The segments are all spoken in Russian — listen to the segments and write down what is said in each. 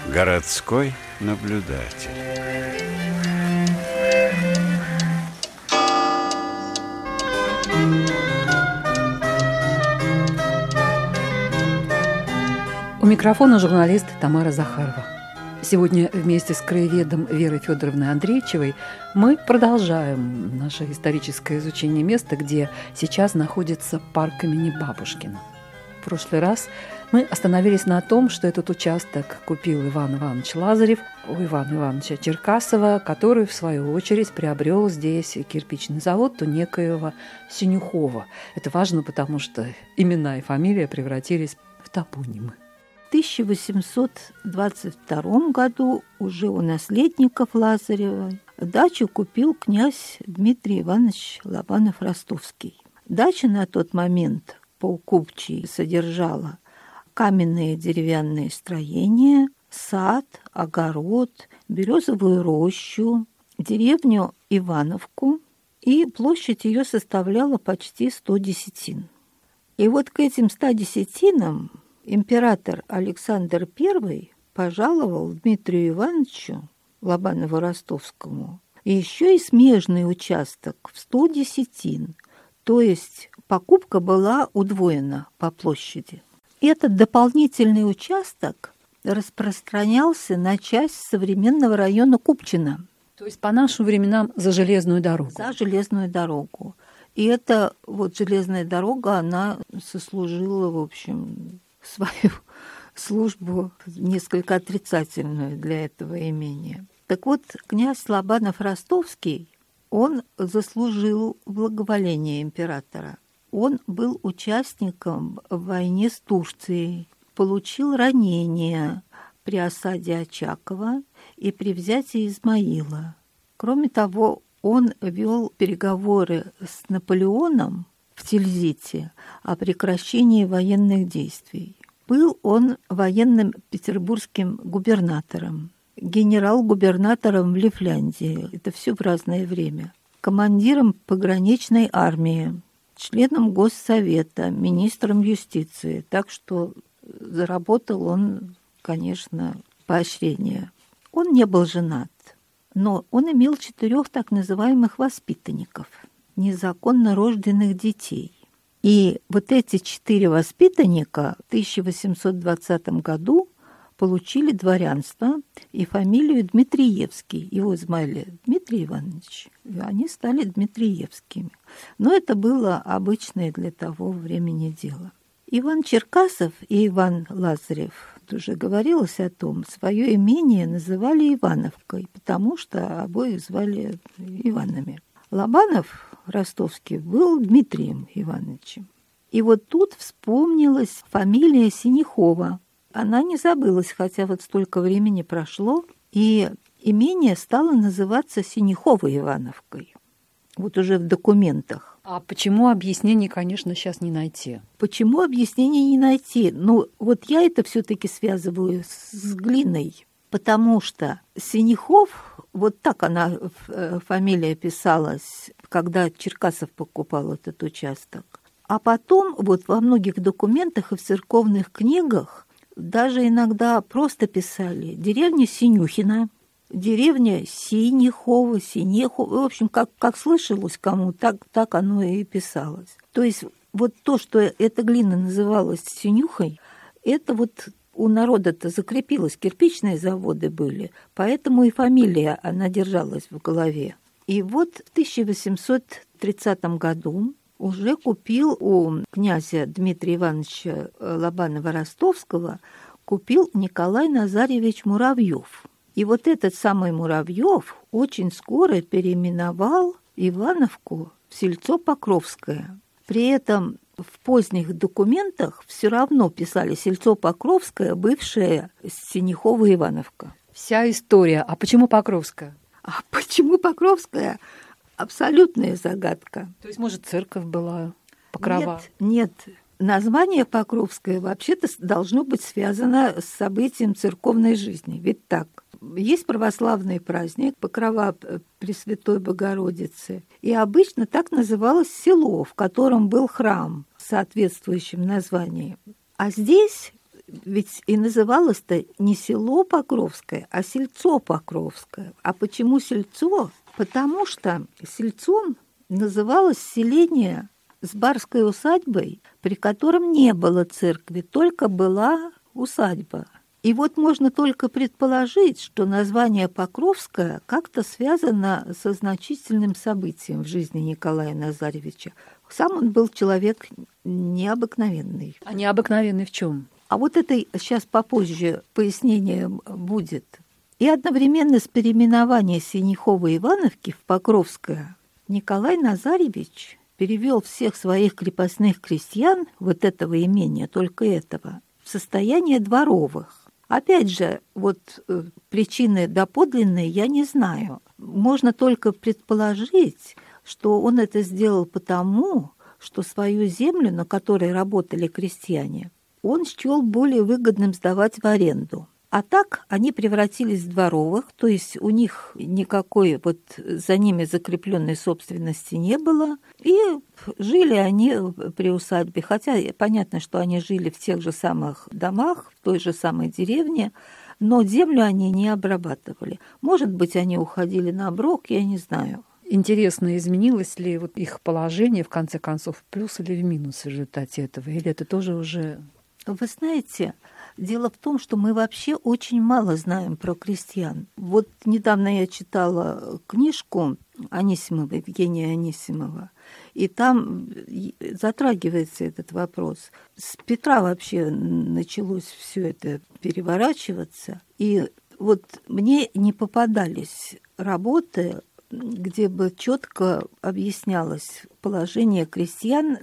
Городской наблюдатель. У микрофона журналист Тамара Захарова. Сегодня вместе с краеведом Верой Федоровной Андрейчевой мы продолжаем наше историческое изучение места, где сейчас находится парк имени Бабушкина. В прошлый раз мы остановились на том, что этот участок купил Иван Иванович Лазарев у Ивана Ивановича Черкасова, который, в свою очередь, приобрел здесь кирпичный завод у некоего Синюхова. Это важно, потому что имена и фамилия превратились в топонимы. В 1822 году уже у наследников Лазарева дачу купил князь Дмитрий Иванович Лобанов-Ростовский. Дача на тот момент по Купчей содержала каменные деревянные строения, сад, огород, березовую рощу, деревню Ивановку, и площадь ее составляла почти 100 десятин. И вот к этим 100 десятинам император Александр I пожаловал Дмитрию Ивановичу Лобанову-Ростовскому еще и смежный участок в 100 десятин, то есть покупка была удвоена по площади. Этот дополнительный участок распространялся на часть современного района Купчино. То есть по нашим временам за железную дорогу. За железную дорогу. И эта вот железная дорога, она сослужила, в общем, свою службу несколько отрицательную для этого имения. Так вот, князь Лобанов-Ростовский, он заслужил благоволение императора. Он был участником в войне с Турцией, получил ранения при осаде Очакова и при взятии Измаила. Кроме того, он вел переговоры с Наполеоном в Тильзите о прекращении военных действий. Был он военным петербургским губернатором, генерал-губернатором в Лифляндии, это все в разное время, командиром пограничной армии, членом Госсовета, министром юстиции. Так что заработал он, конечно, поощрение. Он не был женат, но он имел 4 так называемых воспитанников, незаконно рожденных детей. И вот эти 4 воспитанника в 1820 году получили дворянство и фамилию Дмитриевский. Его звали Дмитрий Иванович, и они стали Дмитриевскими. Но это было обычное для того времени дело. Иван Черкасов и Иван Лазарев, уже говорилось о том, свое имение называли Ивановкой, потому что обоих звали Иванами. Лобанов Ростовский был Дмитрием Ивановичем. И вот тут вспомнилась фамилия Синюхова. Она не забылась, хотя вот столько времени прошло, и имение стало называться Синюховой Ивановкой. Вот уже в документах. А почему объяснений, конечно, сейчас не найти? Почему объяснений не найти? Ну, вот я это все-таки связываю с глиной, потому что Синюхов, вот так она, фамилия писалась, когда Черкасов покупал этот участок. А потом вот во многих документах и в церковных книгах даже иногда просто писали деревня Синюхина, деревня Синихова, Синехова. В общем, как слышалось кому, так оно и писалось. То есть вот то, что эта глина называлась Синюхой, это вот у народа-то закрепилось, кирпичные заводы были, поэтому и фамилия, она держалась в голове. И вот в 1830 году уже купил у князя Дмитрия Ивановича Лобанова-Ростовского, купил Николай Назарьевич Муравьев. И вот этот самый Муравьев очень скоро переименовал Ивановку в Сельцо Покровское. При этом в поздних документах все равно писали Сельцо Покровское, бывшая Синюхова Ивановка. Вся история. А почему Покровская? А почему Покровская? Абсолютная загадка. То есть, может, церковь была Покрова? Нет. Название Покровское вообще-то должно быть связано с событием церковной жизни. Ведь так. Есть православный праздник Покрова Пресвятой Богородицы. И обычно так называлось село, в котором был храм с соответствующим названием. А здесь ведь и называлось-то не село Покровское, а сельцо Покровское. А почему сельцо? Потому что сельцом называлось селение с барской усадьбой, при котором не было церкви, только была усадьба. И вот можно только предположить, что название Покровское как-то связано со значительным событием в жизни Николая Назаревича. Сам он был человек необыкновенный. А необыкновенный в чем? А вот это сейчас попозже пояснение будет. И одновременно с переименованием Синиховой Ивановки в Покровское Николай Назаревич перевел всех своих крепостных крестьян вот этого имения, только этого, в состояние дворовых. Опять же, вот причины доподлинные я не знаю. Можно только предположить, что он это сделал потому, что свою землю, на которой работали крестьяне, он счел более выгодным сдавать в аренду. А так они превратились в дворовых, то есть у них никакой вот за ними закрепленной собственности не было, и жили они при усадьбе. Хотя понятно, что они жили в тех же самых домах, в той же самой деревне, но землю они не обрабатывали. Может быть, они уходили на оброк, я не знаю. Интересно, изменилось ли вот их положение, в конце концов, в плюс или в минус в результате этого? Или это тоже уже... Вы знаете, дело в том, что мы вообще очень мало знаем про крестьян. Вот недавно я читала книжку Анисимова, Евгения Анисимова, и там затрагивается этот вопрос. С Петра вообще началось все это переворачиваться, и вот мне не попадались работы, где бы четко объяснялось положение крестьян,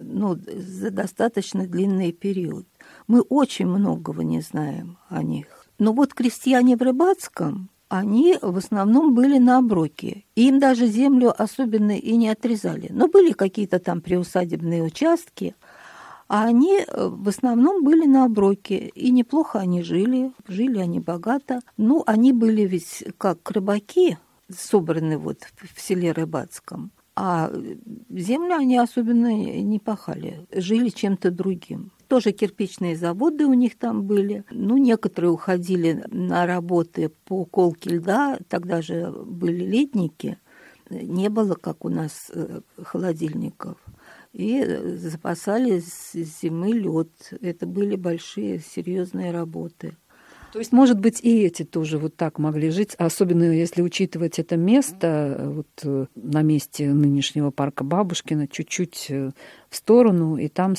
за достаточно длинный период. Мы очень многого не знаем о них. Но вот крестьяне в Рыбацком, они в основном были на оброке. И им даже землю особенно и не отрезали. Но были какие-то там приусадебные участки, а они в основном были на оброке. И неплохо они жили они богато. Ну, они были ведь как рыбаки, собраны вот в селе Рыбацком, а землю они особенно не пахали, жили чем-то другим. Тоже кирпичные заводы у них там были. Некоторые уходили на работы по колке льда, тогда же были ледники, не было, как у нас, холодильников. И запасали с зимы лед. Это были большие, серьезные работы. То есть, может быть, и эти тоже вот так могли жить, особенно если учитывать это место, вот на месте нынешнего парка Бабушкина, чуть-чуть в сторону, и там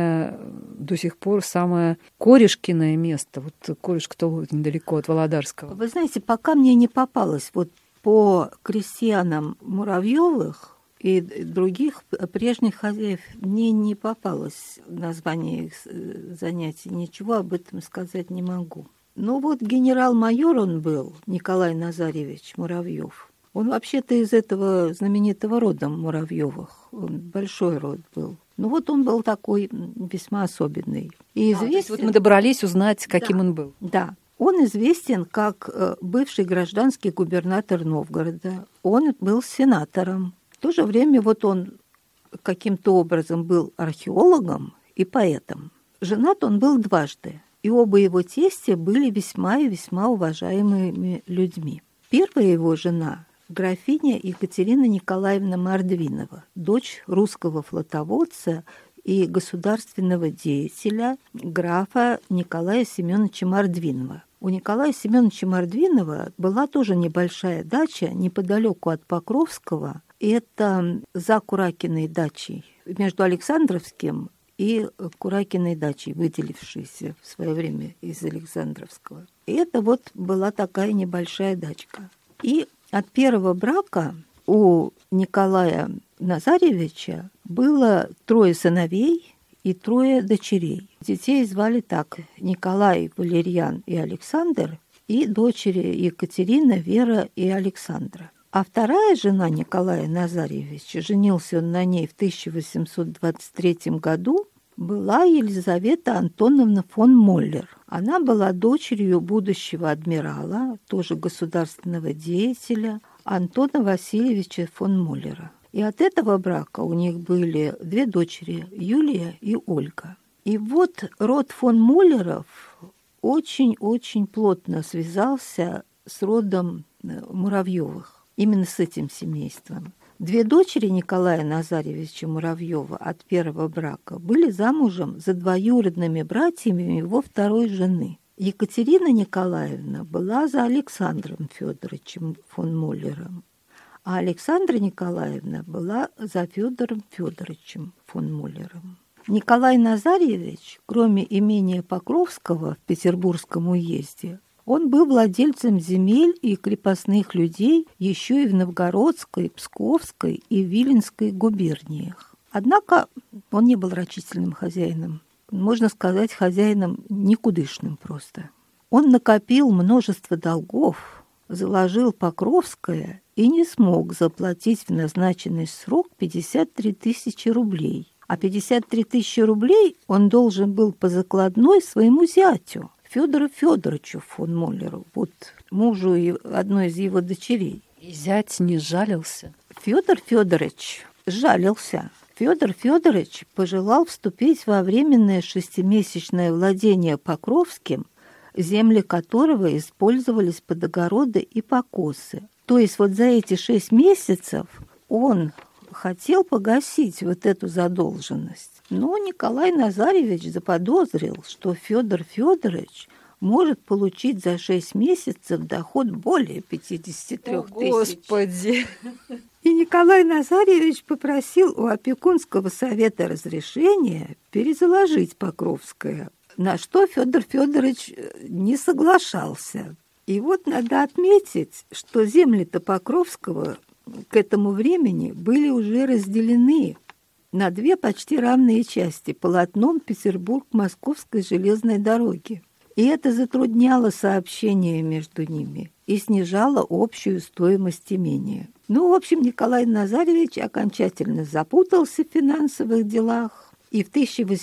до сих пор самое Корешкиное место. Вот Корешка-то недалеко от Володарского. Вы знаете, пока мне не попалось вот по крестьянам Муравьевых и других прежних хозяев, мне не попалось название их занятий, ничего об этом сказать не могу. Генерал-майор он был, Николай Назаревич Муравьев. Он вообще-то из этого знаменитого рода Муравьевых. Он большой род был. Он был такой весьма особенный. И известен... то есть вот мы добрались узнать, каким он был. Да. Он известен как бывший гражданский губернатор Новгорода. Он был сенатором. В то же время он каким-то образом был археологом и поэтом. Женат он был дважды. И оба его тестя были весьма и весьма уважаемыми людьми. Первая его жена – графиня Екатерина Николаевна Мордвинова, дочь русского флотоводца и государственного деятеля графа Николая Семеновича Мордвинова. У Николая Семеновича Мордвинова была тоже небольшая дача неподалеку от Покровского. Это за Куракиной дачей, между Александровским и Куракиной дачей, выделившейся в свое время из Александровского. И это была такая небольшая дачка. И от первого брака у Николая Назаревича было 3 сыновей и 3 дочерей. Детей звали так: Николай, Валерьян и Александр, и дочери Екатерина, Вера и Александра. А вторая жена Николая Назаревича, женился он на ней в 1823 году, была Елизавета Антоновна фон Моллер. Она была дочерью будущего адмирала, тоже государственного деятеля, Антона Васильевича фон Моллера. И от этого брака у них были 2 дочери, Юлия и Ольга. И вот род фон Муллеров очень-очень плотно связался с родом Муравьевых, именно с этим семейством. Две дочери Николая Назарьевича Муравьева от первого брака были замужем за двоюродными братьями его второй жены. Екатерина Николаевна была за Александром Федоровичем фон Муллером, а Александра Николаевна была за Федором Федоровичем фон Муллером. Николай Назарьевич, кроме имения Покровского в Петербургском уезде, он был владельцем земель и крепостных людей еще и в Новгородской, Псковской и Виленской губерниях. Однако он не был рачительным хозяином. Можно сказать, хозяином никудышным просто. Он накопил множество долгов, заложил Покровское и не смог заплатить в назначенный срок 53 тысячи рублей. А 53 тысячи рублей он должен был по закладной своему зятю, Федору Федоровичу фон Муллеру, вот мужу одной из его дочерей. И зять не жалился? Федор Федорович жалился. Федор Федорович пожелал вступить во временное 6-месячное владение Покровским, земли которого использовались под огороды и покосы. То есть вот за эти 6 месяцев он хотел погасить вот эту задолженность. Но Николай Назарьевич заподозрил, что Федор Федорович может получить за 6 месяцев доход более 53 тысяч. Господи! И Николай Назарьевич попросил у опекунского совета разрешения перезаложить Покровское, на что Федор Федорович не соглашался. И вот надо отметить, что земли-то Покровского к этому времени были уже разделены на 2 почти равные части полотном Петербург-Московской железной дороги. И это затрудняло сообщение между ними и снижало общую стоимость имения. Ну, в общем, Николай Назарьевич окончательно запутался в финансовых делах и в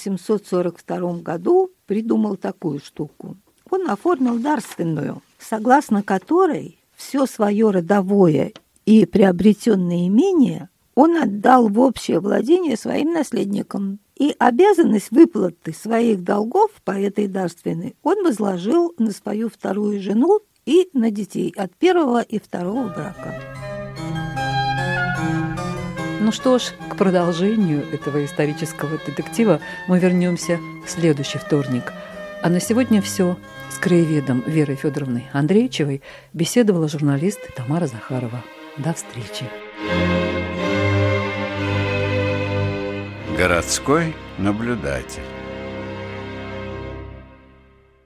1842 году придумал такую штуку. Он оформил дарственную, согласно которой все свое родовое и приобретенное имение он отдал в общее владение своим наследникам. И обязанность выплаты своих долгов по этой дарственной он возложил на свою вторую жену и на детей от первого и второго брака. Ну что ж, к продолжению этого исторического детектива мы вернемся в следующий вторник. А на сегодня все. С краеведом Верой Федоровной Андрейчевой беседовала журналист Тамара Захарова. До встречи. Городской наблюдатель.